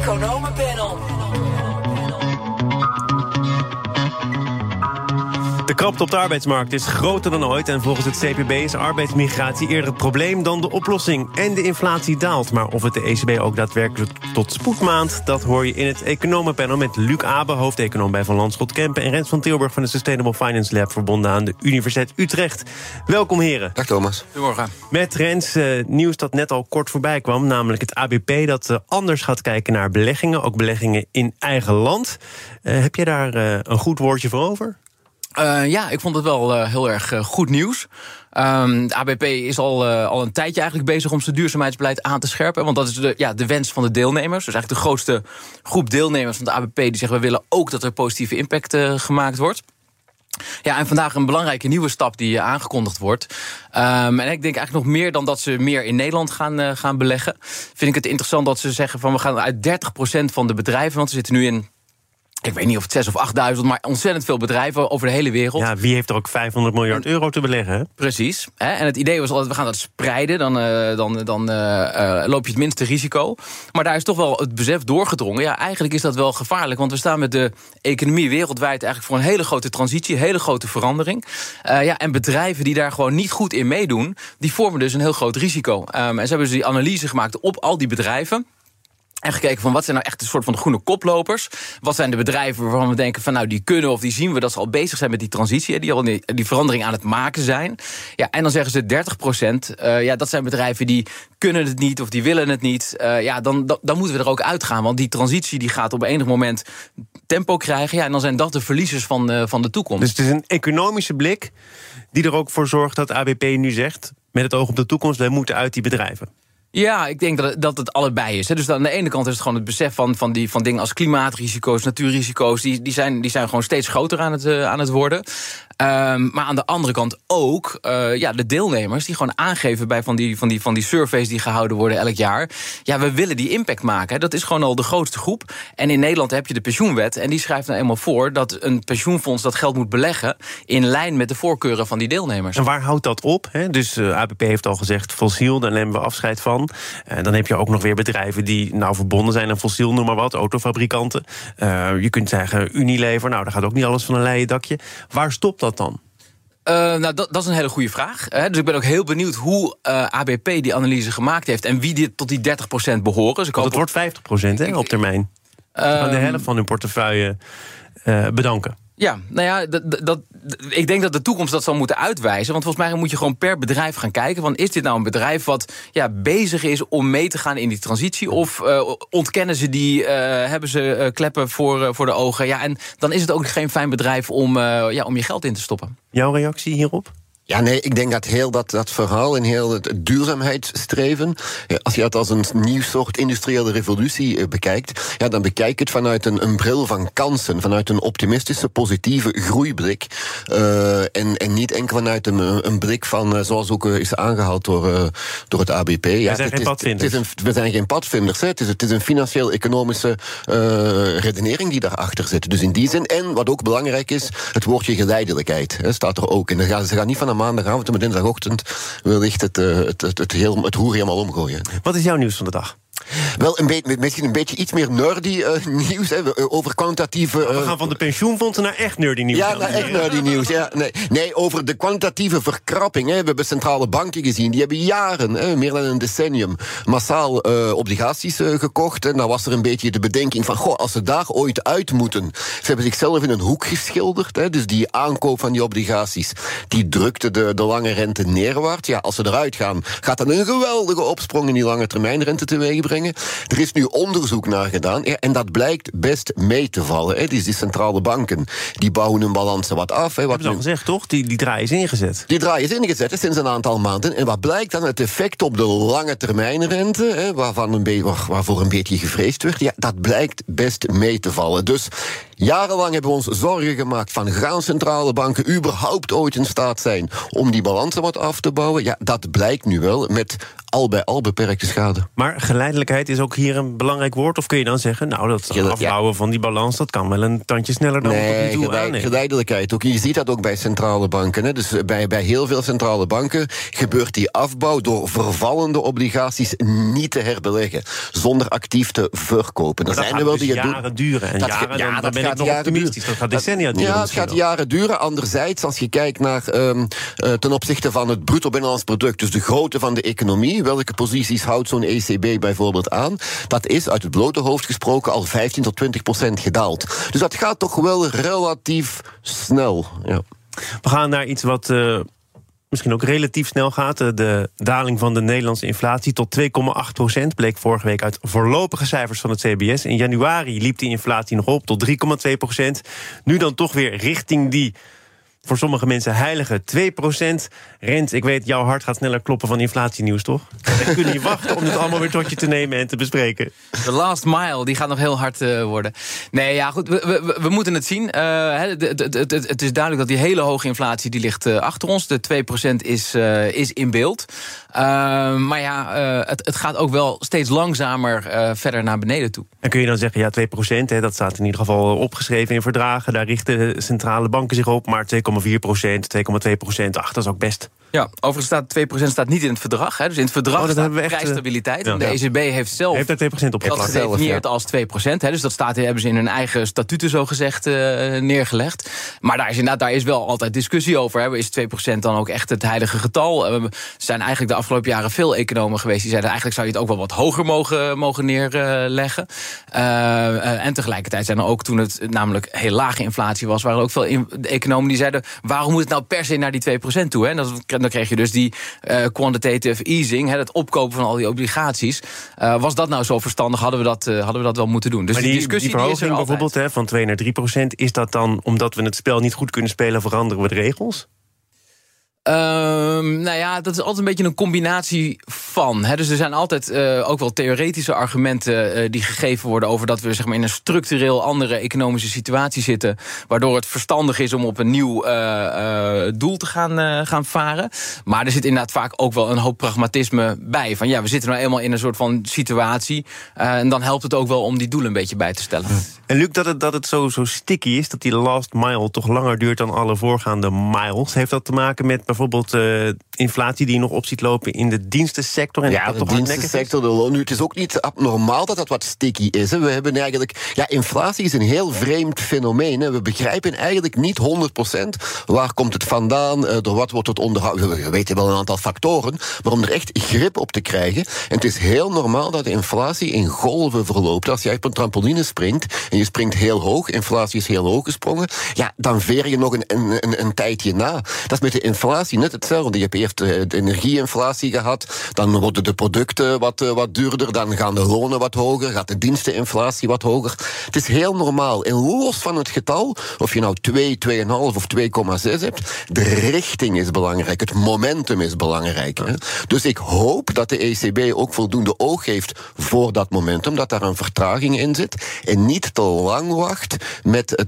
Economenpanel. De krapte op de arbeidsmarkt is groter dan ooit en volgens het CPB is arbeidsmigratie eerder het probleem dan de oplossing. En de inflatie daalt, maar of het de ECB ook daadwerkelijk tot spoed maand, dat hoor je in het Economenpanel met Luc Abe, hoofdeconoom bij Van Lanschot Kempen, en Rens van Tilburg van de Sustainable Finance Lab, verbonden aan de Universiteit Utrecht. Welkom heren. Dag Thomas. Goedemorgen. Met Rens, nieuws dat net al kort voorbij kwam, namelijk het ABP dat anders gaat kijken naar beleggingen, ook beleggingen in eigen land. Heb jij daar een goed woordje voor over? Ja, ik vond het wel heel erg goed nieuws. De ABP is al een tijdje eigenlijk bezig om zijn duurzaamheidsbeleid aan te scherpen. Want dat is de wens van de deelnemers. Dus eigenlijk de grootste groep deelnemers van de ABP die zeggen, we willen ook dat er positieve impact gemaakt wordt. Ja, en vandaag een belangrijke nieuwe stap die aangekondigd wordt. En ik denk eigenlijk nog meer dan dat ze meer in Nederland gaan beleggen. Vind ik het interessant dat ze zeggen van we gaan uit 30% van de bedrijven, want we zitten nu in, ik weet niet of het 6 of 8.000, maar ontzettend veel bedrijven over de hele wereld. Ja, wie heeft er ook 500 miljard euro te beleggen? Hè? Precies. En het idee was altijd, we gaan dat spreiden, dan loop je het minste risico. Maar daar is toch wel het besef doorgedrongen. Ja, eigenlijk is dat wel gevaarlijk, want we staan met de economie wereldwijd eigenlijk voor een hele grote transitie, een hele grote verandering. En bedrijven die daar gewoon niet goed in meedoen, die vormen dus een heel groot risico. En ze hebben dus die analyse gemaakt op al die bedrijven. En gekeken van wat zijn nou echt een soort van groene koplopers. Wat zijn de bedrijven waarvan we denken van nou die kunnen of die zien we dat ze al bezig zijn met die transitie. Die al die verandering aan het maken zijn. Ja, en dan zeggen ze 30%. Dat zijn bedrijven die kunnen het niet of die willen het niet. Dan moeten we er ook uitgaan. Want die transitie die gaat op enig moment tempo krijgen. Ja, en dan zijn dat de verliezers van de toekomst. Dus het is een economische blik die er ook voor zorgt dat ABP nu zegt, met het oog op de toekomst, wij moeten uit die bedrijven. Ja, ik denk dat het allebei is. Dus aan de ene kant is het gewoon het besef van dingen als klimaatrisico's, natuurrisico's, die zijn gewoon steeds groter aan het worden. Maar aan de andere kant ook de deelnemers die gewoon aangeven bij van die surveys die gehouden worden elk jaar. Ja, we willen die impact maken. Dat is gewoon al de grootste groep. En in Nederland heb je de pensioenwet en die schrijft nou eenmaal voor dat een pensioenfonds dat geld moet beleggen in lijn met de voorkeuren van die deelnemers. En waar houdt dat op? Hè? Dus ABP heeft al gezegd fossiel, daar nemen we afscheid van. Dan heb je ook nog weer bedrijven die verbonden zijn aan fossiel, noem maar wat, autofabrikanten. Je kunt zeggen Unilever, daar gaat ook niet alles van een leien dakje. Waar stopt dat dan? Dat is een hele goede vraag. Dus ik ben ook heel benieuwd hoe ABP die analyse gemaakt heeft en wie tot die 30% behoren. Dus het wordt 50% op termijn. Aan de helft van hun portefeuille bedanken. Ja, ik denk dat de toekomst dat zal moeten uitwijzen. Want volgens mij moet je gewoon per bedrijf gaan kijken. Van, is dit nou een bedrijf wat bezig is om mee te gaan in die transitie? Of ontkennen ze die, hebben ze kleppen voor de ogen? Ja, en dan is het ook geen fijn bedrijf om je geld in te stoppen. Jouw reactie hierop? Ja, nee, ik denk dat heel dat verhaal en heel het duurzaamheidsstreven, als je het als een nieuw soort industriële revolutie bekijkt, dan bekijk het vanuit een bril van kansen, vanuit een optimistische, positieve groeiblik. En niet enkel vanuit een blik van, zoals ook is aangehaald door het ABP. We zijn geen padvinders. We zijn geen padvinders. Het is een financieel-economische redenering die daarachter zit. Dus in die zin, en wat ook belangrijk is, het woordje geleidelijkheid staat er ook. En ze gaan niet van een maandagavond en met dinsdagochtend wellicht het roer helemaal omgooien. Wat is jouw nieuws van de dag? Wel, misschien een beetje iets meer nerdy nieuws. Over kwantitatieve... We gaan van de pensioenfondsen naar echt nerdy nieuws. Ja, naar echt nerdy nieuws. Ja, nee, over de kwantitatieve verkrapping. We hebben centrale banken gezien. Die hebben jaren, meer dan een decennium, massaal obligaties gekocht. En dan was er een beetje de bedenking van, als ze daar ooit uit moeten. Ze hebben zichzelf in een hoek geschilderd. Dus die aankoop van die obligaties, die drukte de lange rente neerwaarts. Ja, als ze eruit gaan, gaat dat een geweldige opsprong in die lange termijnrente teweeg brengen. Er is nu onderzoek naar gedaan en dat blijkt best mee te vallen. Dus die centrale banken die bouwen hun balansen wat af. Hebben ze al gezegd, toch? Die draai is ingezet. Die draai is ingezet sinds een aantal maanden. En wat blijkt dan? Het effect op de lange termijnrente, waarvoor een beetje gevreesd werd, dat blijkt best mee te vallen. Dus Jarenlang hebben we ons zorgen gemaakt van gaan centrale banken überhaupt ooit in staat zijn om die balansen wat af te bouwen. Ja, dat blijkt nu wel met al bij al beperkte schade. Maar geleidelijkheid is ook hier een belangrijk woord? Of kun je dan zeggen, nou, dat afbouwen van die balans, dat kan wel een tandje sneller dan we tot nu toe aannemen? Geleidelijkheid. Ook, je ziet dat ook bij centrale banken. Hè. Dus bij heel veel centrale banken gebeurt die afbouw door vervallende obligaties niet te herbeleggen, zonder actief te verkopen. Maar dat gaat dus jaren duren. En dan ben ik nog optimistisch. Dat gaat decennia duren. Ja, het gaat jaren duren. Anderzijds, als je kijkt naar ten opzichte van het bruto binnenlands product, dus de grootte van de economie, welke posities houdt zo'n ECB bijvoorbeeld aan? Dat is uit het blote hoofd gesproken al 15-20% gedaald. Dus dat gaat toch wel relatief snel. Ja. We gaan naar iets wat misschien ook relatief snel gaat. De daling van de Nederlandse inflatie tot 2,8% bleek vorige week uit voorlopige cijfers van het CBS. In januari liep die inflatie nog op tot 3,2%. Nu dan toch weer richting die voor sommige mensen heilige 2%. Rens, ik weet, jouw hart gaat sneller kloppen van inflatienieuws, toch? We kunnen niet wachten om dit allemaal weer tot je te nemen en te bespreken. De last mile, die gaat nog heel hard worden. Nee, ja, goed, we moeten het zien. Het is duidelijk dat die hele hoge inflatie, die ligt achter ons. De 2% is in beeld. Maar ja, het gaat ook wel steeds langzamer verder naar beneden toe. En kun je dan zeggen, ja, 2%, dat staat in ieder geval opgeschreven in verdragen. Daar richten centrale banken zich op, maar 2,4%, 2,2%, dat is ook best. Ja, overigens staat 2% staat niet in het verdrag. Hè. Dus in het verdrag staat prijsstabiliteit. Ja. De ECB heeft zelf daar 2% op dat gedefinieerd als 2%. Hè. Dus dat hebben ze in hun eigen statuten zogezegd neergelegd. Maar daar is wel altijd discussie over. Hè. Is 2% dan ook echt het heilige getal? Er zijn eigenlijk de afgelopen jaren veel economen geweest die zeiden, eigenlijk zou je het ook wel wat hoger mogen neerleggen. En tegelijkertijd zijn er ook, toen het namelijk heel lage inflatie was, waren er ook veel economen die zeiden, waarom moet het nou per se naar die 2% toe? Hè? Dan kreeg je dus die quantitative easing, het opkopen van al die obligaties. Was dat nou zo verstandig? Hadden we dat wel moeten doen? Dus maar die verhoging bijvoorbeeld van 2 naar 3%, is dat dan omdat we het spel niet goed kunnen spelen, veranderen we de regels? Nou ja, dat is altijd een beetje een combinatie van. Hè. Dus er zijn altijd ook wel theoretische argumenten die gegeven worden over dat we, zeg maar, in een structureel andere economische situatie zitten, waardoor het verstandig is om op een nieuw doel te gaan varen. Maar er zit inderdaad vaak ook wel een hoop pragmatisme bij. Van ja, we zitten nou eenmaal in een soort van situatie. En dan helpt het ook wel om die doelen een beetje bij te stellen. En Luc, dat het zo sticky is, dat die last mile toch langer duurt dan alle voorgaande miles, heeft dat te maken met bijvoorbeeld inflatie die je nog op ziet lopen in de dienstensector? En ja, de dienstensector, de loon. Nu, het is ook niet abnormaal dat wat sticky is. Hè. We hebben eigenlijk, inflatie is een heel vreemd fenomeen. Hè. We begrijpen eigenlijk niet 100% waar komt het vandaan, door wat wordt het onderhouden. We weten wel een aantal factoren, maar om er echt grip op te krijgen. En het is heel normaal dat de inflatie in golven verloopt. Als jij op een trampoline springt en je springt heel hoog, inflatie is heel hoog gesprongen, ja, dan veer je nog een tijdje na. Dat is met de inflatie net hetzelfde. Je hebt eerst de energieinflatie gehad, dan worden de producten wat duurder, dan gaan de lonen wat hoger, gaat de diensteninflatie wat hoger. Het is heel normaal. En los van het getal, of je nou 2, 2,5 of 2,6 hebt, de richting is belangrijk, het momentum is belangrijk. Hè? Dus ik hoop dat de ECB ook voldoende oog heeft voor dat momentum, dat daar een vertraging in zit en niet te lang wacht met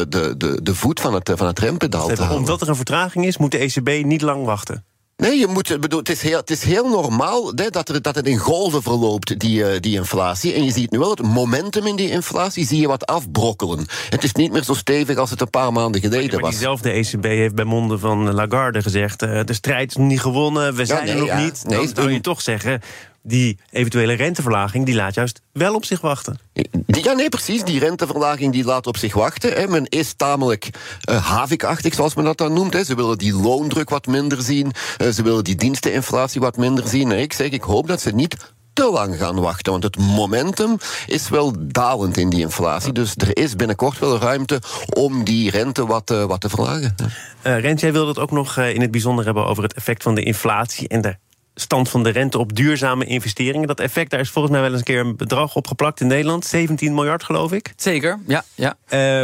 de voet van het rempedaal te halen. Omdat er een vertraging is, moet de ECB niet lang wachten. Nee, het is heel normaal dat het in golven verloopt, die inflatie. En je ziet nu wel het momentum in die inflatie, zie je wat afbrokkelen. Het is niet meer zo stevig als het een paar maanden geleden was. Diezelfde ECB heeft bij monden van Lagarde gezegd, de strijd is nog niet gewonnen, we zijn er nog niet. Dan zou je toch zeggen, die eventuele renteverlaging, die laat juist wel op zich wachten. Ja, nee, precies. Die renteverlaging die laat op zich wachten. Hè. Men is tamelijk havikachtig, zoals men dat dan noemt. Hè. Ze willen die loondruk wat minder zien. Ze willen die diensteninflatie wat minder zien. En ik hoop dat ze niet te lang gaan wachten, want het momentum is wel dalend in die inflatie. Dus er is binnenkort wel ruimte om die rente wat te verlagen. Rens, jij wilde het ook nog in het bijzonder hebben over het effect van de inflatie en de stand van de rente op duurzame investeringen. Dat effect, daar is volgens mij wel eens een keer een bedrag opgeplakt in Nederland. 17 miljard, geloof ik. Zeker, ja.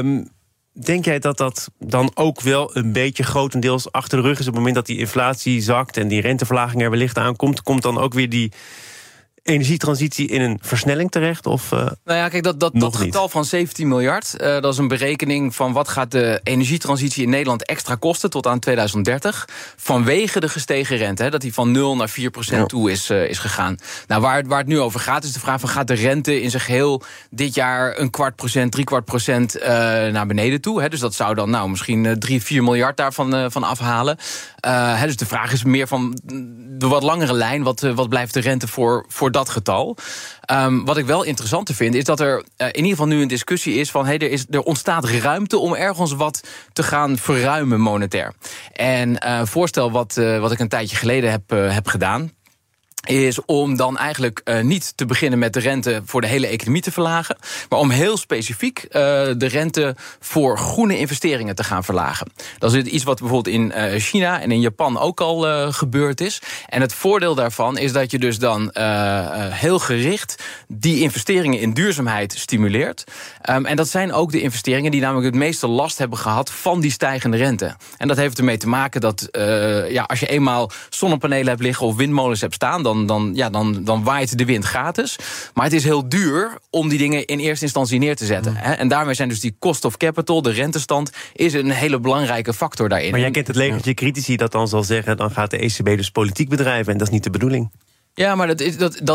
Denk jij dat dat dan ook wel een beetje grotendeels achter de rug is op het moment dat die inflatie zakt en die renteverlaging er wellicht aankomt? Komt dan ook weer die energietransitie in een versnelling terecht? Of, nou ja, kijk, dat getal van 17 miljard... dat is een berekening van wat gaat de energietransitie in Nederland extra kosten tot aan 2030... vanwege de gestegen rente, dat die van 0 naar 4% toe is gegaan. Nou, waar het nu over gaat, is de vraag van... gaat de rente in zijn geheel dit jaar 0,25%, 3/4% naar beneden toe? Hè? Dus dat zou dan misschien 3-4 miljard daarvan van afhalen. Dus de vraag is meer van de wat langere lijn... wat blijft de rente voor dat getal. Wat ik wel interessanter vind, is dat er in ieder geval nu een discussie is van... er ontstaat ruimte om ergens wat te gaan verruimen monetair. En voorstel wat ik een tijdje geleden heb gedaan... is om dan eigenlijk niet te beginnen met de rente voor de hele economie te verlagen... maar om heel specifiek de rente voor groene investeringen te gaan verlagen. Dat is iets wat bijvoorbeeld in China en in Japan ook al gebeurd is. En het voordeel daarvan is dat je dus dan heel gericht... die investeringen in duurzaamheid stimuleert. En dat zijn ook de investeringen die namelijk het meeste last hebben gehad... van die stijgende rente. En dat heeft ermee te maken dat als je eenmaal zonnepanelen hebt liggen... of windmolens hebt staan... Dan waait de wind gratis. Maar het is heel duur om die dingen in eerste instantie neer te zetten. En daarmee zijn dus die cost of capital, de rentestand... is een hele belangrijke factor daarin. Maar jij kent het legertje critici dat dan zal zeggen... dan gaat de ECB dus politiek bedrijven en dat is niet de bedoeling. Ja, maar Weet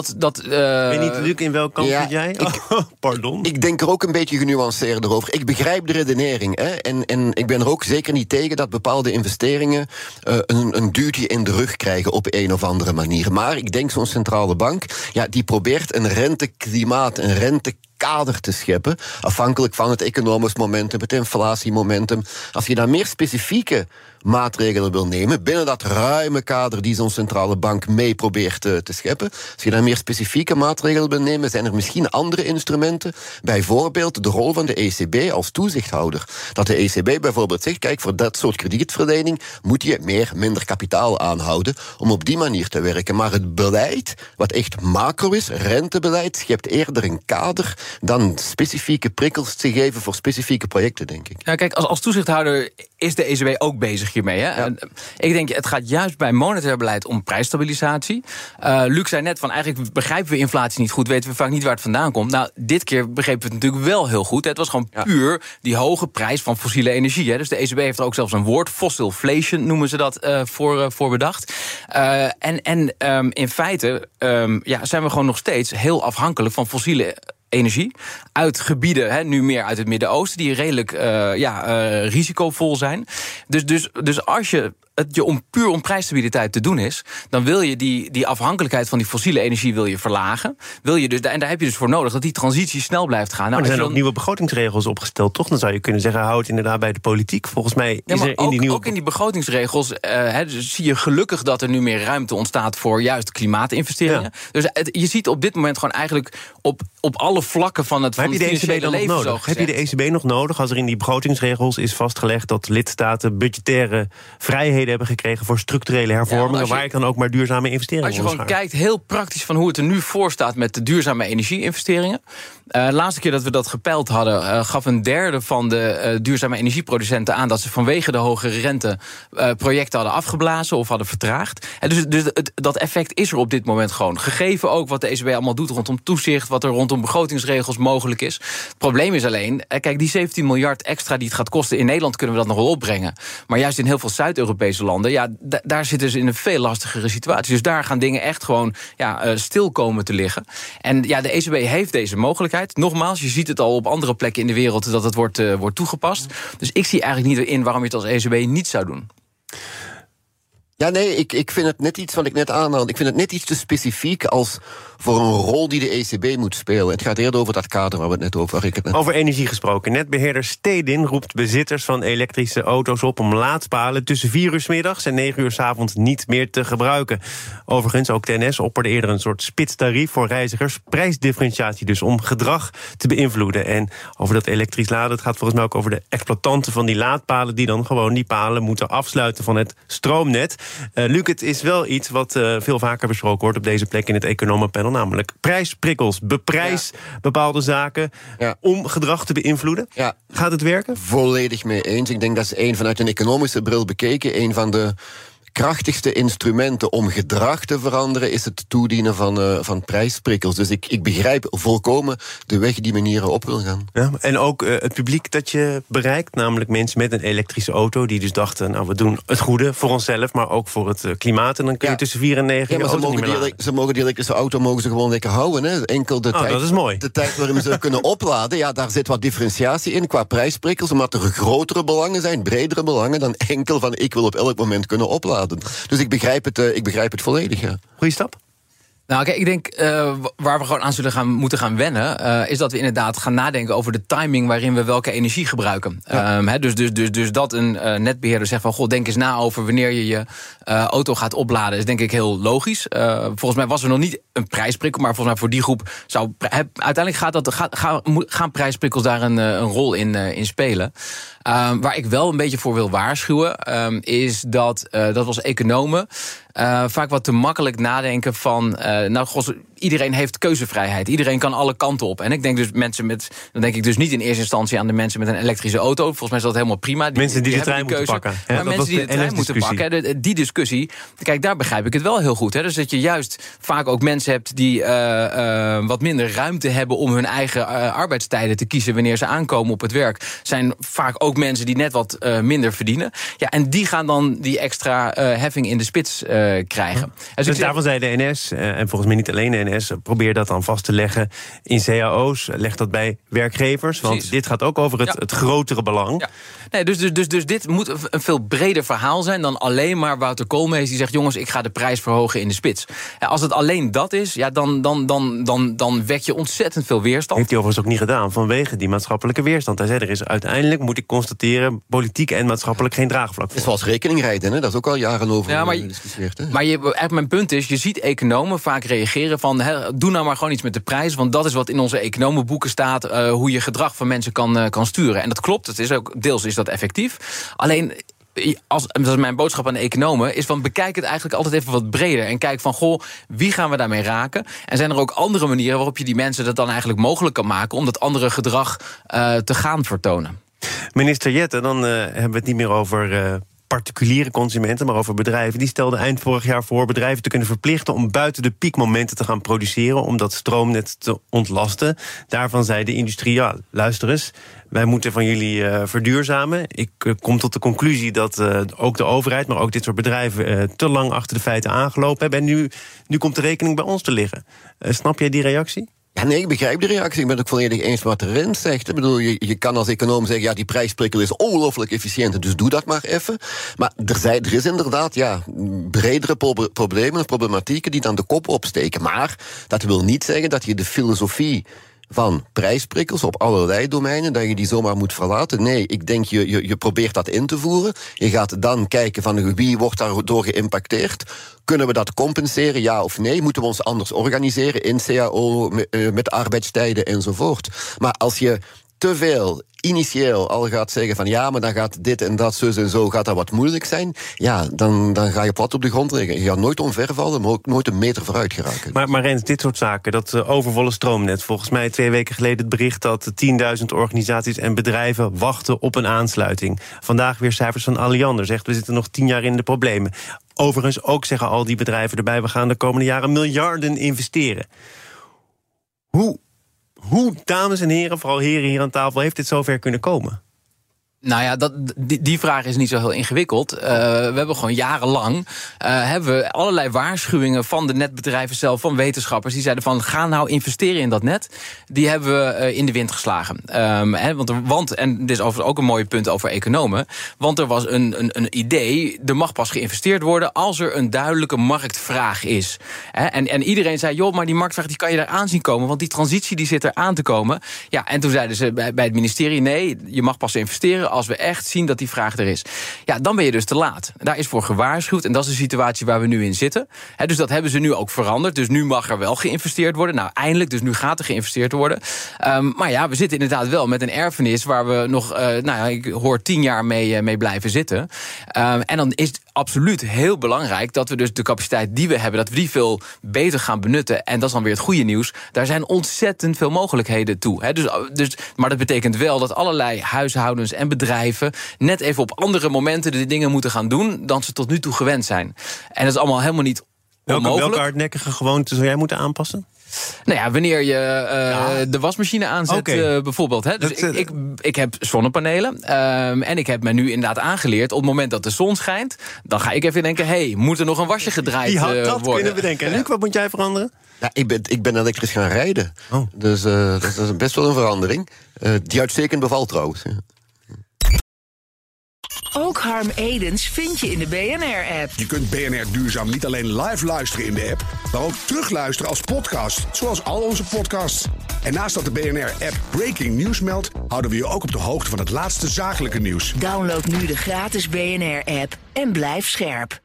niet, Luc, in welk kamp zit jij? Pardon. Ik denk er ook een beetje genuanceerder over. Ik begrijp de redenering. Hè? En ik ben er ook zeker niet tegen dat bepaalde investeringen... een duwtje in de rug krijgen op een of andere manier. Maar ik denk zo'n centrale bank... die probeert een renteklimaat, een rentekader te scheppen... afhankelijk van het economisch momentum, het inflatiemomentum. Als je daar meer specifieke maatregelen wil nemen... binnen dat ruime kader die zo'n centrale bank mee probeert te scheppen... als je daar meer specifieke maatregelen wil nemen... zijn er misschien andere instrumenten. Bijvoorbeeld de rol van de ECB als toezichthouder. Dat de ECB bijvoorbeeld zegt... kijk, voor dat soort kredietverlening... moet je minder kapitaal aanhouden... om op die manier te werken. Maar het beleid, wat echt macro is, rentebeleid... schept eerder een kader dan specifieke prikkels te geven... voor specifieke projecten, denk ik. Ja, kijk, als toezichthouder is de ECB ook bezig hiermee. Hè? Ja. Ik denk, het gaat juist bij monetair beleid om prijsstabilisatie. Luc zei net van, eigenlijk begrijpen we inflatie niet goed... weten we vaak niet waar het vandaan komt. Nou, dit keer begrepen we het natuurlijk wel heel goed. Het was gewoon puur die hoge prijs van fossiele energie. Hè? Dus de ECB heeft er ook zelfs een woord, fossilflation noemen ze dat, voor bedacht. In feite zijn we gewoon nog steeds heel afhankelijk van fossiele energie uit gebieden, nu meer uit het Midden-Oosten... die redelijk risicovol zijn. Dus als je het puur om prijsstabiliteit te doen is... dan wil je die afhankelijkheid van die fossiele energie wil je verlagen. En daar heb je dus voor nodig dat die transitie snel blijft gaan. Maar er zijn ook nieuwe begrotingsregels opgesteld, toch? Dan zou je kunnen zeggen, hou het inderdaad bij de politiek. Volgens mij is er in die nieuwe... Ook in die begrotingsregels zie je gelukkig dat er nu meer ruimte ontstaat... voor juist klimaatinvesteringen. Ja. Dus je ziet op dit moment gewoon eigenlijk op alle vlakken van het financiële leven zo gezegd. Heb je de ECB nog nodig als er in die begrotingsregels is vastgelegd... dat lidstaten budgettaire vrijheden hebben gekregen voor structurele hervormingen... waar ik dan ook maar duurzame investeringen Als je gewoon kijkt heel praktisch van hoe het er nu voor staat... met de duurzame energie-investeringen. De laatste keer dat we dat gepeild hadden... gaf een derde van de duurzame energieproducenten aan... dat ze vanwege de hogere rente projecten hadden afgeblazen of hadden vertraagd. Dus dat effect is er op dit moment gewoon. Gegeven ook wat de ECB allemaal doet rondom toezicht... wat er rondom begrotingsregels mogelijk is. Het probleem is alleen, kijk, die 17 miljard extra die het gaat kosten... in Nederland kunnen we dat nog wel opbrengen. Maar juist in heel veel Zuid-Europese landen... daar zitten ze in een veel lastigere situatie. Dus daar gaan dingen echt gewoon stil komen te liggen. En de ECB heeft deze mogelijkheid. Nogmaals, je ziet het al op andere plekken in de wereld... dat het wordt toegepast. Dus ik zie eigenlijk niet in waarom je het als ECB niet zou doen. Ja, nee, ik vind het net iets wat ik net aanhaalde. Ik vind het net iets te specifiek als voor een rol die de ECB moet spelen. Het gaat eerder over dat kader waar we het net over hadden. Over energie gesproken. Netbeheerder Stedin roept bezitters van elektrische auto's op... om laadpalen tussen 4 uur 's middags en 9 uur 's avonds niet meer te gebruiken. Overigens, ook de NS opperde eerder een soort spitstarief voor reizigers. Prijsdifferentiatie dus, om gedrag te beïnvloeden. En over dat elektrisch laden, het gaat volgens mij ook over de exploitanten van die laadpalen... die dan gewoon die palen moeten afsluiten van het stroomnet. Luc, het is wel iets wat veel vaker besproken wordt op deze plek in het economenpanel... namelijk prijsprikkels. Beprijs bepaalde zaken om gedrag te beïnvloeden. Ja. Gaat het werken? Volledig mee eens. Ik denk dat is vanuit een economische bril bekeken... een van de krachtigste instrumenten om gedrag te veranderen is het toedienen van prijsprikkels. Dus ik begrijp volkomen de weg die men hier op wil gaan. Ja, en ook het publiek dat je bereikt, namelijk mensen met een elektrische auto die dus dachten, nou, we doen het goede voor onszelf, maar ook voor het klimaat. En dan kun je tussen 4 en 9 maar ze mogen die elektrische auto gewoon lekker houden. Hè. Enkel de tijd, dat is mooi. De tijd waarin ze kunnen opladen, ja, daar zit wat differentiatie in qua prijsprikkels, omdat er grotere belangen zijn, bredere belangen dan enkel van ik wil op elk moment kunnen opladen. Dus ik begrijp het volledig, ja. Goeie stap. Nou, kijk, ik denk waar we gewoon aan moeten gaan wennen, is dat we inderdaad gaan nadenken over de timing waarin we welke energie gebruiken. Ja. Dus dat een netbeheerder zegt van, goh, denk eens na over wanneer je je auto gaat opladen, is denk ik heel logisch. Volgens mij was er nog niet een prijsprikkel, maar volgens mij voor die groep uiteindelijk gaan prijsprikkels daar een rol in spelen. Waar ik wel een beetje voor wil waarschuwen, is dat we als economen vaak wat te makkelijk nadenken van, iedereen heeft keuzevrijheid. Iedereen kan alle kanten op. En ik denk dus dan denk ik dus niet in eerste instantie aan de mensen met een elektrische auto. Volgens mij is dat helemaal prima. Mensen die de trein moeten pakken. Ja, maar mensen die de trein moeten pakken, die discussie, kijk, daar begrijp ik het wel heel goed. Hè? Dus dat je juist vaak ook mensen hebt die wat minder ruimte hebben om hun eigen arbeidstijden te kiezen wanneer ze aankomen op het werk. Zijn vaak ook mensen die net wat minder verdienen. Ja, en die gaan dan die extra heffing in de spits krijgen. Dus daarvan zei de NS, en volgens mij niet alleen de NS, probeer dat dan vast te leggen in cao's. Leg dat bij werkgevers, want Precies. dit gaat ook over het grotere belang. Ja. Nee, dus dit moet een veel breder verhaal zijn dan alleen maar Wouter Koolmees die zegt, jongens, ik ga de prijs verhogen in de spits. Ja, als het alleen dat is, ja, dan wek je ontzettend veel weerstand. Heeft hij overigens ook niet gedaan vanwege die maatschappelijke weerstand. Hij zei, er is uiteindelijk, moet ik constateren, politiek en maatschappelijk geen draagvlak voor. Het is zoals rekeningrijden, hè? Dat is ook al jaren over gediscussieerd. Hè? Maar eigenlijk mijn punt is, je ziet economen vaak reageren van, doe nou maar gewoon iets met de prijs, want dat is wat in onze economenboeken staat, hoe je gedrag van mensen kan sturen. En dat klopt, het is ook, deels is dat effectief. Alleen, dat is mijn boodschap aan de economen, is van bekijk het eigenlijk altijd even wat breder. En kijk van, goh, wie gaan we daarmee raken? En zijn er ook andere manieren waarop je die mensen dat dan eigenlijk mogelijk kan maken om dat andere gedrag te gaan vertonen? Minister Jette, dan hebben we het niet meer over particuliere consumenten, maar over bedrijven. Die stelden eind vorig jaar voor bedrijven te kunnen verplichten om buiten de piekmomenten te gaan produceren, om dat stroomnet te ontlasten. Daarvan zei de industrie, ja, luister eens, wij moeten van jullie verduurzamen. Ik kom tot de conclusie dat ook de overheid, maar ook dit soort bedrijven te lang achter de feiten aangelopen hebben. En nu komt de rekening bij ons te liggen. Snap jij die reactie? Ja, nee, ik begrijp de reactie. Ik ben het ook volledig eens met wat Rens zegt. Ik bedoel, je kan als econoom zeggen, ja, die prijsprikkel is ongelooflijk efficiënt, dus doe dat maar even. Maar er is inderdaad, bredere problemen of problematieken die dan de kop opsteken. Maar dat wil niet zeggen dat je de filosofie van prijsprikkels op allerlei domeinen, dat je die zomaar moet verlaten. Nee, ik denk, je probeert dat in te voeren. Je gaat dan kijken van wie wordt daardoor geïmpacteerd. Kunnen we dat compenseren, ja of nee? Moeten we ons anders organiseren in CAO, met arbeidstijden enzovoort? Maar als je te veel initieel al gaat zeggen van ja, maar dan gaat dit en dat, zus en zo, gaat dat wat moeilijk zijn. Ja, dan ga je plat op de grond liggen. Je gaat nooit omvervallen, maar ook nooit een meter vooruit geraken. Maar Rens, dit soort zaken, dat overvolle stroomnet. Volgens mij 2 weken geleden het bericht dat 10.000 organisaties en bedrijven wachten op een aansluiting. Vandaag weer cijfers van Alliander, zegt we zitten nog 10 jaar in de problemen. Overigens ook zeggen al die bedrijven erbij, we gaan de komende jaren miljarden investeren. Hoe, dames en heren, vooral heren hier aan tafel, heeft dit zover kunnen komen? Nou ja, die vraag is niet zo heel ingewikkeld. We hebben gewoon jarenlang hebben we allerlei waarschuwingen van de netbedrijven zelf, van wetenschappers, die zeiden van ga nou investeren in dat net. Die hebben we in de wind geslagen. En dit is overigens ook een mooi punt over economen, want er was een idee, er mag pas geïnvesteerd worden als er een duidelijke marktvraag is. En iedereen zei, joh, maar die marktvraag die kan je daar aan zien komen, want die transitie die zit er aan te komen. Ja, en toen zeiden ze bij het ministerie, nee, je mag pas investeren als we echt zien dat die vraag er is. Ja, dan ben je dus te laat. Daar is voor gewaarschuwd en dat is de situatie waar we nu in zitten. Dus dat hebben ze nu ook veranderd. Dus nu mag er wel geïnvesteerd worden. Nou, eindelijk, dus nu gaat er geïnvesteerd worden. Maar ja, we zitten inderdaad wel met een erfenis waar we nog, ik hoor 10 jaar mee blijven zitten. En dan is het absoluut heel belangrijk dat we dus de capaciteit die we hebben, dat we die veel beter gaan benutten. En dat is dan weer het goede nieuws. Daar zijn ontzettend veel mogelijkheden toe. Maar dat betekent wel dat allerlei huishoudens en bedrijven bedrijven net even op andere momenten de dingen moeten gaan doen dan ze tot nu toe gewend zijn. En dat is allemaal helemaal niet onmogelijk. Welke hardnekkige gewoonte zou jij moeten aanpassen? Nou ja, wanneer je de wasmachine aanzet, bijvoorbeeld. Hè. Dus ik heb zonnepanelen. En ik heb me nu inderdaad aangeleerd, op het moment dat de zon schijnt, dan ga ik even denken, moet er nog een wasje gedraaid worden? Je had dat kunnen bedenken. En Luc, wat moet jij veranderen? Ja, ik ben elektrisch gaan rijden. Oh. Dus dat is best wel een verandering. Die uitstekend bevalt trouwens. Ook Harm Edens vind je in de BNR-app. Je kunt BNR Duurzaam niet alleen live luisteren in de app, maar ook terugluisteren als podcast, zoals al onze podcasts. En naast dat de BNR-app Breaking News meldt, houden we je ook op de hoogte van het laatste zakelijke nieuws. Download nu de gratis BNR-app en blijf scherp.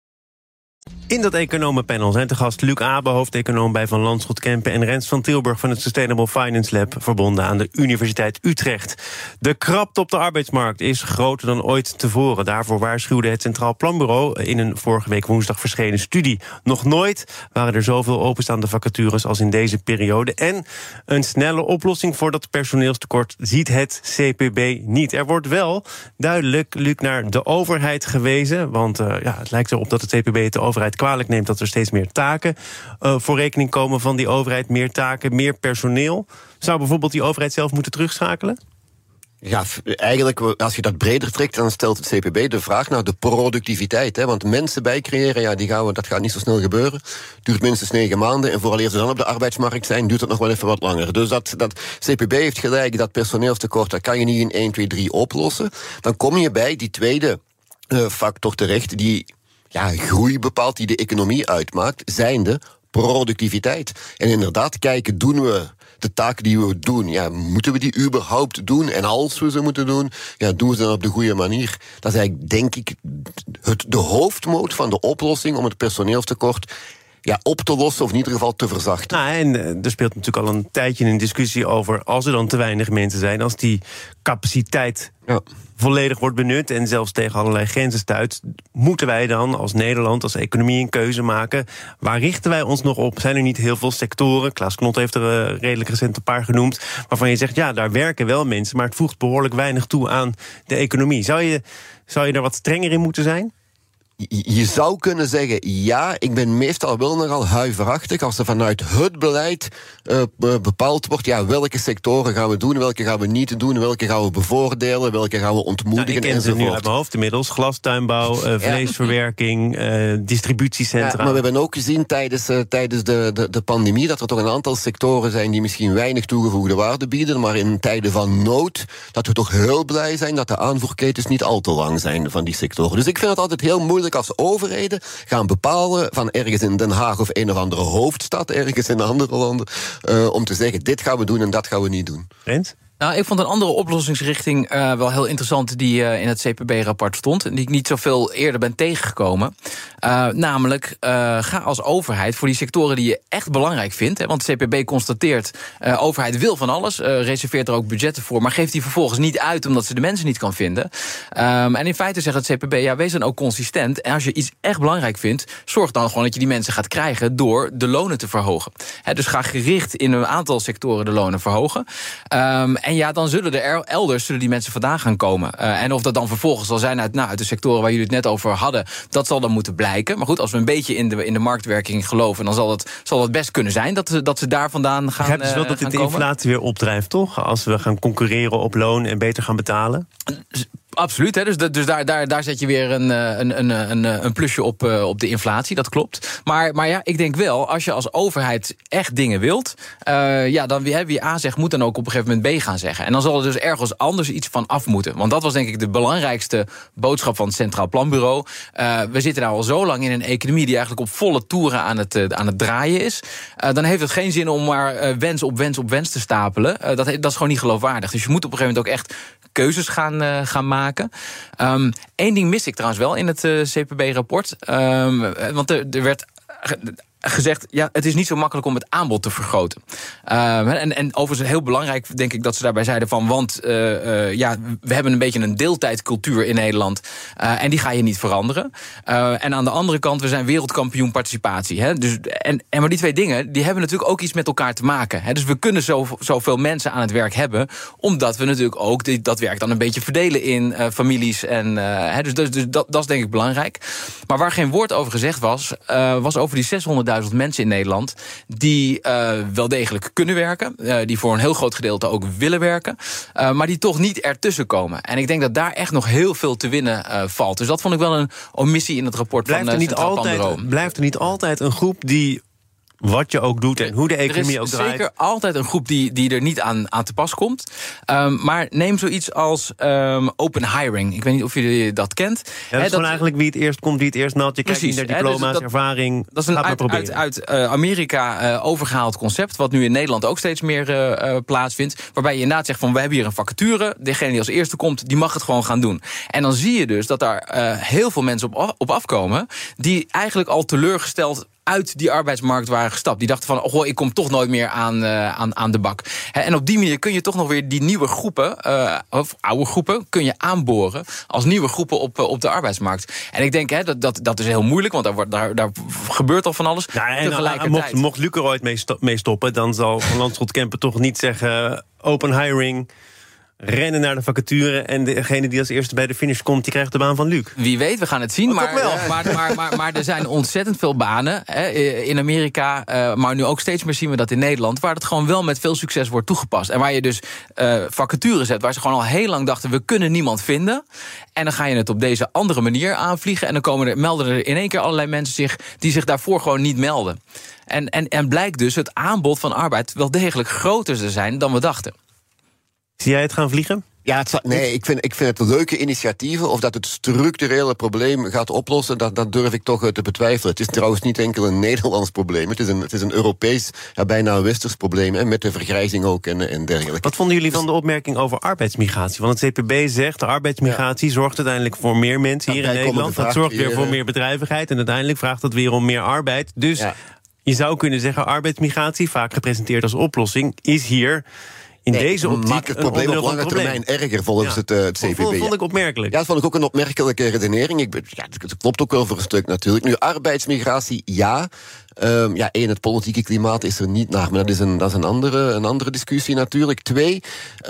In dat economenpanel zijn te gast Luc Abe, hoofdeconoom bij Van Lanschot Kempen, en Rens van Tilburg van het Sustainable Finance Lab, verbonden aan de Universiteit Utrecht. De krapte op de arbeidsmarkt is groter dan ooit tevoren. Daarvoor waarschuwde het Centraal Planbureau in een vorige week woensdag verschenen studie. Nog nooit waren er zoveel openstaande vacatures als in deze periode. En een snelle oplossing voor dat personeelstekort ziet het CPB niet. Er wordt wel duidelijk, Luc, naar de overheid gewezen, want het lijkt erop dat het CPB het de overheid kwalijk neemt dat er steeds meer taken voor rekening komen van die overheid. Meer taken, meer personeel. Zou bijvoorbeeld die overheid zelf moeten terugschakelen? Ja, eigenlijk, als je dat breder trekt, dan stelt het CPB de vraag naar de productiviteit. Hè? Want mensen bijcreëren, dat gaat niet zo snel gebeuren. Het duurt minstens 9 maanden. En vooraleer ze dan op de arbeidsmarkt zijn, duurt het nog wel even wat langer. Dus dat CPB heeft gelijk, dat personeelstekort, dat kan je niet in 1, 2, 3 oplossen. Dan kom je bij die tweede factor terecht, die groei bepaalt, die de economie uitmaakt, zijnde productiviteit. En inderdaad, kijken, doen we de taken die we doen, moeten we die überhaupt doen? En als we ze moeten doen, doen we ze dan op de goede manier. Dat is eigenlijk, denk ik, de hoofdmoot van de oplossing om het personeelstekort op te lossen, of in ieder geval te verzachten. En er speelt natuurlijk al een tijdje een discussie over, als er dan te weinig mensen zijn, als die capaciteit volledig wordt benut en zelfs tegen allerlei grenzen stuit, moeten wij dan als Nederland, als economie, een keuze maken. Waar richten wij ons nog op? Zijn er niet heel veel sectoren? Klaas Knot heeft er redelijk recent een paar genoemd, waarvan je zegt, daar werken wel mensen, maar het voegt behoorlijk weinig toe aan de economie. Zou je er wat strenger in moeten zijn? Je zou kunnen zeggen, ik ben meestal wel nogal huiverachtig als er vanuit het beleid bepaald wordt, welke sectoren gaan we doen, welke gaan we niet doen, welke gaan we bevoordelen, welke gaan we ontmoedigen, ik ken ze nu uit mijn hoofd inmiddels. Glastuinbouw, vleesverwerking, distributiecentra. Maar we hebben ook gezien tijdens de pandemie dat er toch een aantal sectoren zijn die misschien weinig toegevoegde waarde bieden, maar in tijden van nood dat we toch heel blij zijn dat de aanvoerketens niet al te lang zijn van die sectoren. Dus ik vind het altijd heel moeilijk als overheden gaan bepalen van ergens in Den Haag of een of andere hoofdstad, ergens in andere landen, om te zeggen, dit gaan we doen en dat gaan we niet doen. Rens? Nou, ik vond een andere oplossingsrichting wel heel interessant die in het CPB-rapport stond, en die ik niet zoveel eerder ben tegengekomen. Namelijk, ga als overheid voor die sectoren die je echt belangrijk vindt. Hè, want het CPB constateert, overheid wil van alles, reserveert er ook budgetten voor, maar geeft die vervolgens niet uit omdat ze de mensen niet kan vinden. En in feite zegt het CPB, wees dan ook consistent. En als je iets echt belangrijk vindt, zorg dan gewoon dat je die mensen gaat krijgen door de lonen te verhogen. Dus ga gericht in een aantal sectoren de lonen verhogen. En dan zullen er elders die mensen vandaan gaan komen. En of dat dan vervolgens zal zijn uit de sectoren waar jullie het net over hadden, dat zal dan moeten blijken. Maar goed, als we een beetje in de marktwerking geloven, dan zal het best kunnen zijn dat ze daar vandaan gaan komen. Dus wel dat de inflatie weer opdrijft, toch? Als we gaan concurreren op loon en beter gaan betalen? Absoluut, hè? Dus daar zet je weer een plusje op de inflatie, dat klopt. Maar ik denk wel, als je als overheid echt dingen wilt, dan wie A zegt, moet dan ook op een gegeven moment B gaan zeggen. En dan zal er dus ergens anders iets van af moeten. Want dat was denk ik de belangrijkste boodschap van het Centraal Planbureau. We zitten nou al zo lang in een economie die eigenlijk op volle toeren aan het draaien is. Dan heeft het geen zin om maar wens op wens op wens te stapelen. Dat is gewoon niet geloofwaardig. Dus je moet op een gegeven moment ook echt keuzes gaan maken. Eén ding mis ik trouwens wel in het CPB-rapport. Want er werd gezegd, ja, het is niet zo makkelijk om het aanbod te vergroten. En overigens heel belangrijk, denk ik, dat ze daarbij zeiden van, want we hebben een beetje een deeltijdcultuur in Nederland en die ga je niet veranderen. En aan de andere kant, we zijn wereldkampioen participatie. Hè? Dus, maar die twee dingen, die hebben natuurlijk ook iets met elkaar te maken. Hè? Dus we kunnen zoveel mensen aan het werk hebben, omdat we natuurlijk ook dat werk dan een beetje verdelen in families. Dus dat is denk ik belangrijk. Maar waar geen woord over gezegd was over die 600.000 mensen in Nederland die wel degelijk kunnen werken, die voor een heel groot gedeelte ook willen werken, maar die toch niet ertussen komen. En ik denk dat daar echt nog heel veel te winnen valt. Dus dat vond ik wel een omissie in het rapport van Centraal Planbureau. Blijft er niet altijd een groep die, wat je ook doet en hoe de economie ook draait? Er is zeker altijd een groep die er niet aan te pas komt. Maar neem zoiets als open hiring. Ik weet niet of jullie dat kent. Ja, dat is gewoon eigenlijk wie het eerst komt, wie het eerst meldt. Je kijkt niet naar diploma's, ervaring. Dat is een uit Amerika overgehaald concept, wat nu in Nederland ook steeds meer plaatsvindt. Waarbij je inderdaad zegt van, we hebben hier een vacature. Degene die als eerste komt, die mag het gewoon gaan doen. En dan zie je dus dat daar heel veel mensen op afkomen die eigenlijk al teleurgesteld uit die arbeidsmarkt waren gestapt. Die dachten van, ik kom toch nooit meer aan de bak. En op die manier kun je toch nog weer die nieuwe groepen, of oude groepen, kun je aanboren als nieuwe groepen op de arbeidsmarkt. En ik denk, dat is heel moeilijk, want daar gebeurt al van alles. Tegelijkertijd. Mocht Luc er ooit mee stoppen, dan zal Van Landschot Kempen toch niet zeggen, open hiring, rennen naar de vacature en degene die als eerste bij de finish komt, die krijgt de baan van Luc. Wie weet, we gaan het zien. Maar er zijn ontzettend veel banen in Amerika, maar nu ook steeds meer zien we dat in Nederland, waar het gewoon wel met veel succes wordt toegepast. En waar je dus vacatures hebt, waar ze gewoon al heel lang dachten, we kunnen niemand vinden. En dan ga je het op deze andere manier aanvliegen en dan melden er in één keer allerlei mensen die zich daarvoor gewoon niet melden. En blijkt dus het aanbod van arbeid wel degelijk groter te zijn dan we dachten. Zie jij het gaan vliegen? Ja, ik vind het leuke initiatieven. Of dat het structurele probleem gaat oplossen, dat durf ik toch te betwijfelen. Het is trouwens niet enkel een Nederlands probleem. Het is een Europees, bijna een Westers probleem. Met de vergrijzing ook en dergelijke. Wat vonden jullie van de opmerking over arbeidsmigratie? Want het CPB zegt, de arbeidsmigratie zorgt uiteindelijk voor meer mensen hier in Nederland. Dat zorgt weer voor meer bedrijvigheid. En uiteindelijk vraagt dat weer om meer arbeid. Dus je zou kunnen zeggen, arbeidsmigratie, vaak gepresenteerd als oplossing, is hier in deze optiek maakt het probleem op lange termijn erger volgens het CPB. Dat vond ik opmerkelijk. Ja, dat vond ik ook een opmerkelijke redenering. Dat klopt ook wel voor een stuk natuurlijk. Nu, arbeidsmigratie, ja. Het politieke klimaat is er niet naar. Maar dat is een andere discussie natuurlijk. 2,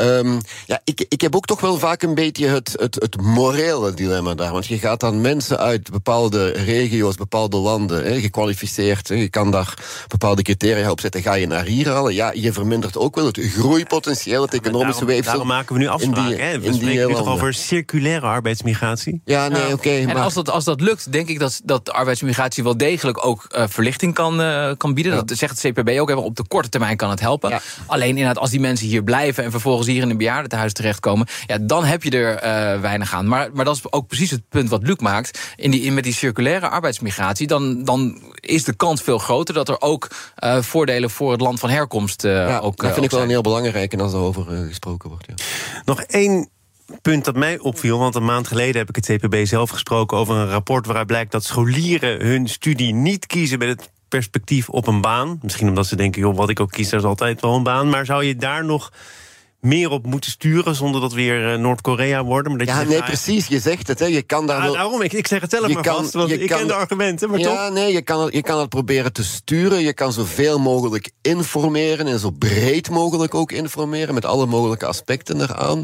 ik heb ook toch wel vaak een beetje het morele dilemma daar. Want je gaat dan mensen uit bepaalde regio's, bepaalde landen, gekwalificeerd, je kan daar bepaalde criteria op zetten, ga je naar hier halen. Ja, je vermindert ook wel het groeipotentieel, het economische weefsel. Daarom maken we nu afspraken. We spreken nu toch over circulaire arbeidsmigratie? Ja, nee, oké. En als dat lukt, denk ik dat de arbeidsmigratie wel degelijk ook verlichting kan bieden. Ja. Dat zegt het CPB ook even. Op de korte termijn kan het helpen. Ja. Alleen inderdaad, als die mensen hier blijven en vervolgens hier in een bejaardentehuis terechtkomen, dan heb je er weinig aan. Maar dat is ook precies het punt wat Luc maakt. Met die circulaire arbeidsmigratie, dan is de kans veel groter dat er ook voordelen voor het land van herkomst ook dat vind ik wel zijn. een heel belangrijke als erover gesproken wordt. Ja. Nog één punt dat mij opviel, want een maand geleden heb ik het CPB zelf gesproken over een rapport waaruit blijkt dat scholieren hun studie niet kiezen met het perspectief op een baan. Misschien omdat ze denken, joh, wat ik ook kies, dat is altijd wel een baan. Maar zou je daar nog meer op moeten sturen, zonder dat weer Noord-Korea worden? Maar dat je precies, je zegt het. Hè. Je kan daar daarom, ik zeg het zelf vast, want ik ken de argumenten. Maar toch? Nee, je kan het proberen te sturen. Je kan zoveel mogelijk informeren en zo breed mogelijk ook informeren, met alle mogelijke aspecten eraan.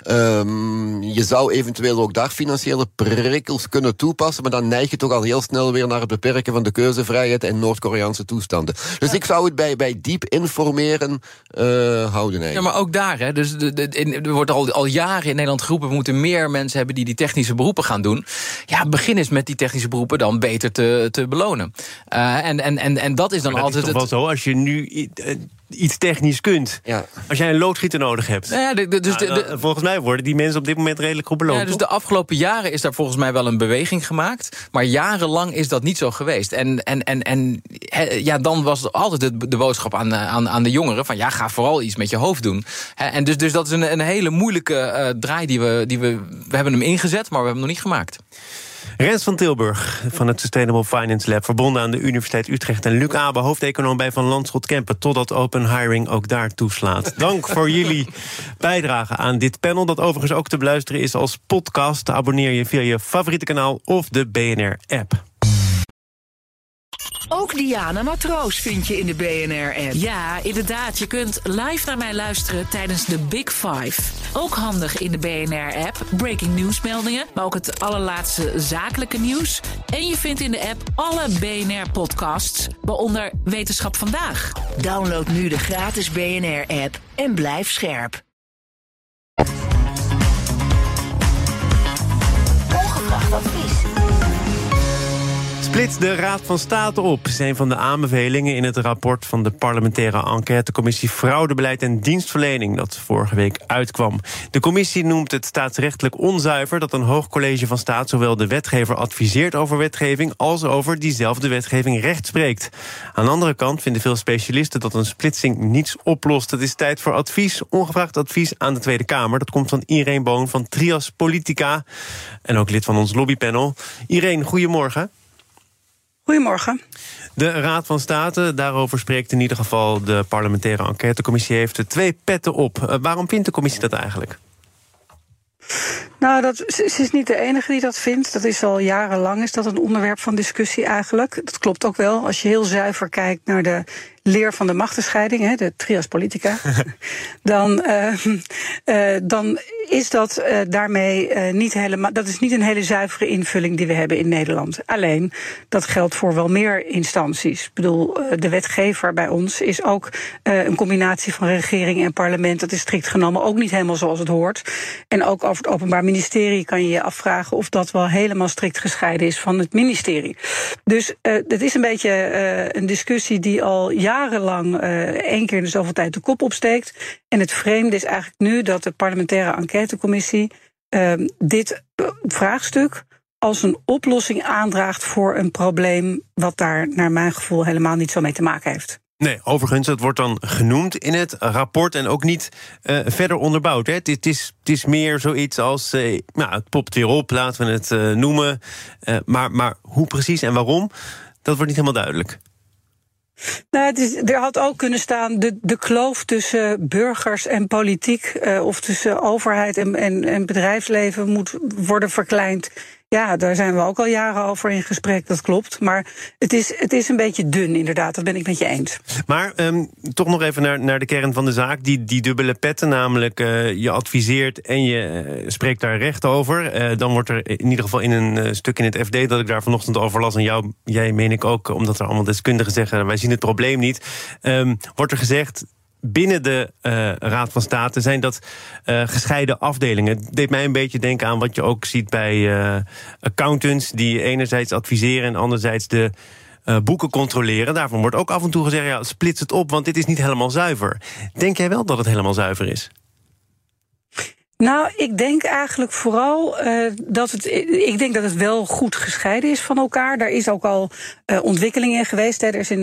Je zou eventueel ook daar financiële prikkels kunnen toepassen, maar dan neig je toch al heel snel weer naar het beperken van de keuzevrijheid en Noord-Koreaanse toestanden. Dus ik zou het bij diep informeren houden eigenlijk. Ja, maar ook daar, hè. Dus er wordt al jaren in Nederland geroepen, we moeten meer mensen hebben die technische beroepen gaan doen. Ja, begin eens met die technische beroepen dan beter te belonen. En dat is dan maar dat altijd is toch wel zo, als je nu iets technisch kunt. Ja. Als jij een loodgieter nodig hebt. Volgens mij worden die mensen op dit moment redelijk goed beloond. Ja, dus de afgelopen jaren is daar volgens mij wel een beweging gemaakt. Maar jarenlang is dat niet zo geweest. En dan was altijd de boodschap aan de jongeren van ga vooral iets met je hoofd doen. En dus dat is een hele moeilijke draai die we hebben hem ingezet, maar we hebben hem nog niet gemaakt. Rens van Tilburg van het Sustainable Finance Lab, verbonden aan de Universiteit Utrecht, en Luc Abe, hoofdeconoom bij Van Lanschot Kempen, totdat open hiring ook daar toeslaat. Dank voor jullie bijdrage aan dit panel, dat overigens ook te beluisteren is als podcast. Abonneer je via je favoriete kanaal of de BNR-app. Ook Diana Matroos vind je in de BNR-app. Ja, inderdaad. Je kunt live naar mij luisteren tijdens de Big Five. Ook handig in de BNR-app. Breaking nieuwsmeldingen, maar ook het allerlaatste zakelijke nieuws. En je vindt in de app alle BNR-podcasts, waaronder Wetenschap Vandaag. Download nu de gratis BNR-app en blijf scherp. Ongevraagd advies. Splits de Raad van State op, is een van de aanbevelingen in het rapport van de parlementaire enquêtecommissie Fraudebeleid en Dienstverlening, dat vorige week uitkwam. De commissie noemt het staatsrechtelijk onzuiver dat een hoog college van staat zowel de wetgever adviseert over wetgeving als over diezelfde wetgeving recht spreekt. Aan de andere kant vinden veel specialisten dat een splitsing niets oplost. Het is tijd voor advies, ongevraagd advies aan de Tweede Kamer. Dat komt van Irene Boon van Trias Politica en ook lid van ons lobbypanel. Irene, goedemorgen. Goedemorgen. De Raad van State, daarover spreekt in ieder geval de parlementaire enquêtecommissie, heeft er 2 petten op. Waarom vindt de commissie dat eigenlijk? Nou, ze is niet de enige die dat vindt. Dat is al jarenlang is dat een onderwerp van discussie eigenlijk. Dat klopt ook wel. Als je heel zuiver kijkt naar de leer van de machtenscheiding, de Trias Politica, dan is dat daarmee niet helemaal. Dat is niet een hele zuivere invulling die we hebben in Nederland. Alleen, dat geldt voor wel meer instanties. Ik bedoel, de wetgever bij ons is ook een combinatie van regering en parlement. Dat is strikt genomen ook niet helemaal zoals het hoort. En ook over het Openbaar Ministerie kan je je afvragen of dat wel helemaal strikt gescheiden is van het ministerie. Dus het is een beetje een discussie die al jarenlang 1 keer in de zoveel tijd de kop opsteekt. En het vreemde is eigenlijk nu dat de parlementaire enquêtecommissie dit vraagstuk als een oplossing aandraagt voor een probleem wat daar naar mijn gevoel helemaal niet zo mee te maken heeft. Nee, overigens, het wordt dan genoemd in het rapport en ook niet verder onderbouwd. Hè. Het is meer zoiets als, het popt weer op, laten we het noemen. Maar hoe precies en waarom, dat wordt niet helemaal duidelijk. Nou, er had ook kunnen staan de kloof tussen burgers en politiek, of tussen overheid en bedrijfsleven moet worden verkleind. Ja, daar zijn we ook al jaren over in gesprek, dat klopt. Maar het is een beetje dun, inderdaad, dat ben ik met je eens. Maar toch nog even naar de kern van de zaak. Die dubbele petten, namelijk je adviseert en je spreekt daar recht over. Dan wordt er in ieder geval in een stuk in het FD dat ik daar vanochtend over las, en jij meen ik ook, omdat er allemaal deskundigen zeggen, wij zien het probleem niet, wordt er gezegd, binnen de Raad van State zijn dat gescheiden afdelingen. Het deed mij een beetje denken aan wat je ook ziet bij accountants, die enerzijds adviseren en anderzijds de boeken controleren. Daarvan wordt ook af en toe gezegd, ja, splits het op, want dit is niet helemaal zuiver. Denk jij wel dat het helemaal zuiver is? Nou, ik denk eigenlijk vooral dat het wel goed gescheiden is van elkaar. Daar is ook al ontwikkeling in geweest. Er is in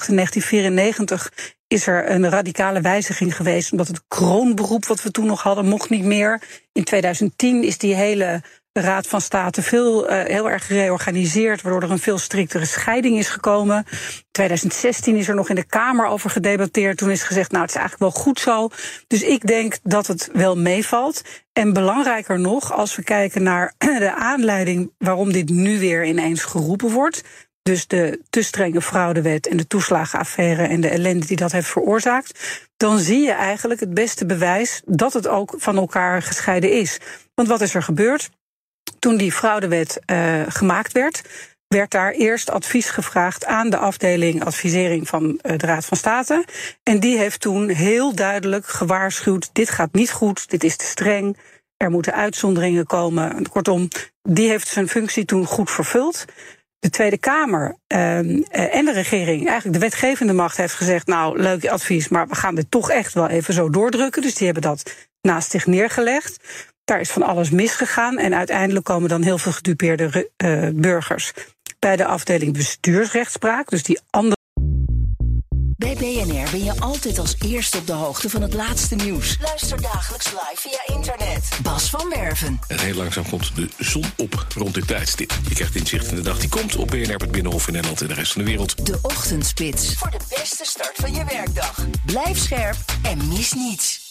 1994 is er een radicale wijziging geweest, omdat het kroonberoep wat we toen nog hadden mocht niet meer. In 2010 is die hele Raad van State heel erg gereorganiseerd, waardoor er een veel striktere scheiding is gekomen. In 2016 is er nog in de Kamer over gedebatteerd. Toen is gezegd, nou, het is eigenlijk wel goed zo. Dus ik denk dat het wel meevalt. En belangrijker nog, als we kijken naar de aanleiding waarom dit nu weer ineens geroepen wordt, dus de te strenge fraudewet en de toeslagenaffaire en de ellende die dat heeft veroorzaakt, dan zie je eigenlijk het beste bewijs dat het ook van elkaar gescheiden is. Want wat is er gebeurd? Toen die fraudewet gemaakt werd daar eerst advies gevraagd aan de afdeling advisering van de Raad van State. En die heeft toen heel duidelijk gewaarschuwd, dit gaat niet goed, dit is te streng, er moeten uitzonderingen komen. Kortom, die heeft zijn functie toen goed vervuld. De Tweede Kamer en de regering, eigenlijk de wetgevende macht, heeft gezegd, nou, leuk advies, maar we gaan dit toch echt wel even zo doordrukken. Dus die hebben dat naast zich neergelegd. Daar is van alles misgegaan en uiteindelijk komen dan heel veel gedupeerde burgers bij de afdeling bestuursrechtspraak, dus die andere Bij BNR ben je altijd als eerste op de hoogte van het laatste nieuws. Luister dagelijks live via internet. Bas van Werven. En heel langzaam komt de zon op rond dit tijdstip. Je krijgt inzicht in de dag die komt op BNR, het Binnenhof in Nederland en de rest van de wereld. De Ochtendspits. Voor de beste start van je werkdag. Blijf scherp en mis niets.